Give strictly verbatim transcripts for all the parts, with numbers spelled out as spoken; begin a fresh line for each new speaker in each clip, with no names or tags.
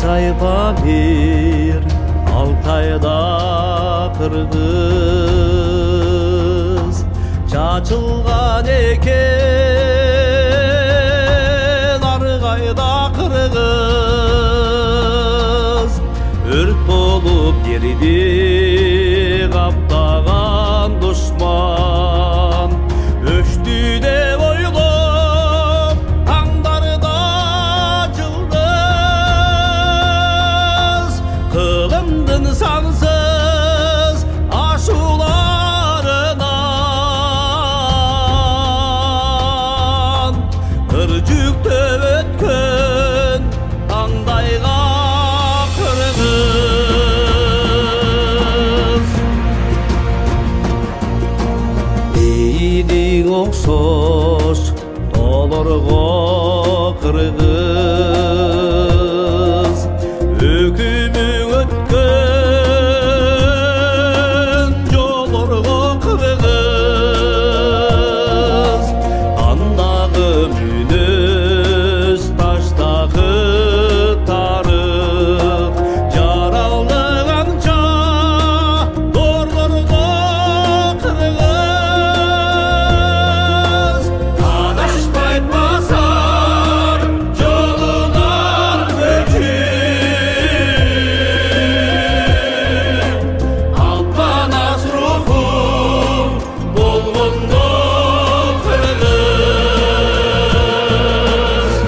Памир, Алтайда кыргыз чачылган экен, аргайда кыргыз өрт болуп жерди каптаган душман өчтү деп ойлоп таңдарда жылдыз кылымдын сансыз ашууларынан ыржүктөп өткөн таңдайга кыргыз эйиң окшош тоолорго кыргыз өкүмүң өткөн жолорго кыргыз андагы мүнөз таштагы тарых жаралды канча дорлорго кыргыз адашпайт басар жолунан өчүп алпанас рухум болгондо кыргыз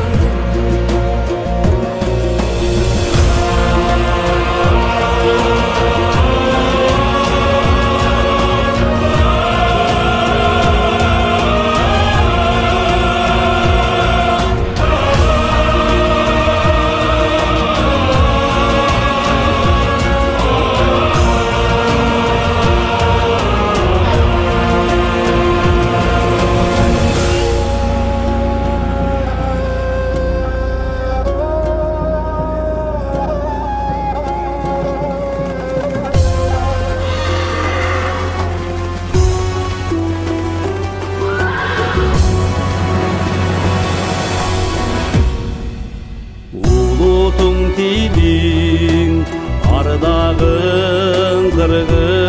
улутуң тидің ардағың кыргыз